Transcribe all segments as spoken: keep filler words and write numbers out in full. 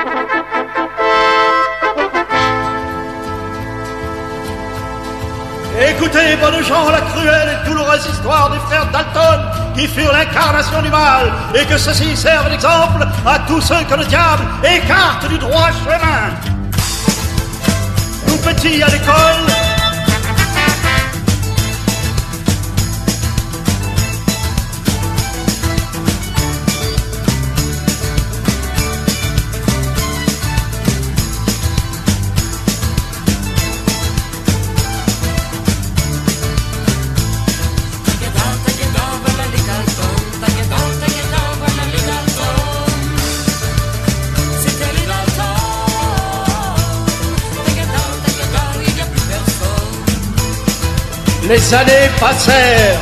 Écoutez, bonnes gens, la cruelle et douloureuse histoire des frères Dalton qui furent l'incarnation du mal et que ceci serve d'exemple à tous ceux que le diable écarte du droit chemin. Nous petits à l'école, les années passèrent.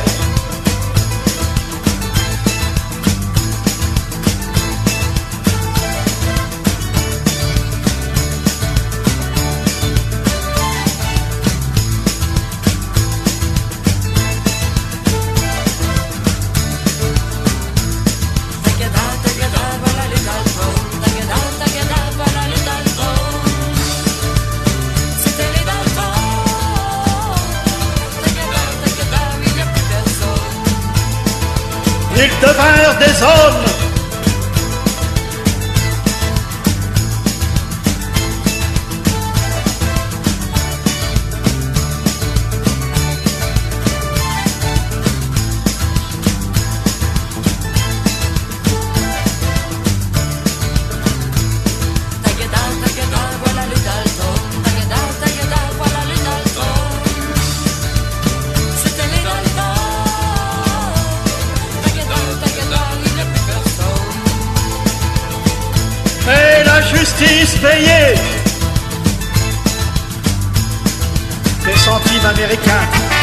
Ils devinrent des hommes. Justice payée des centimes américains.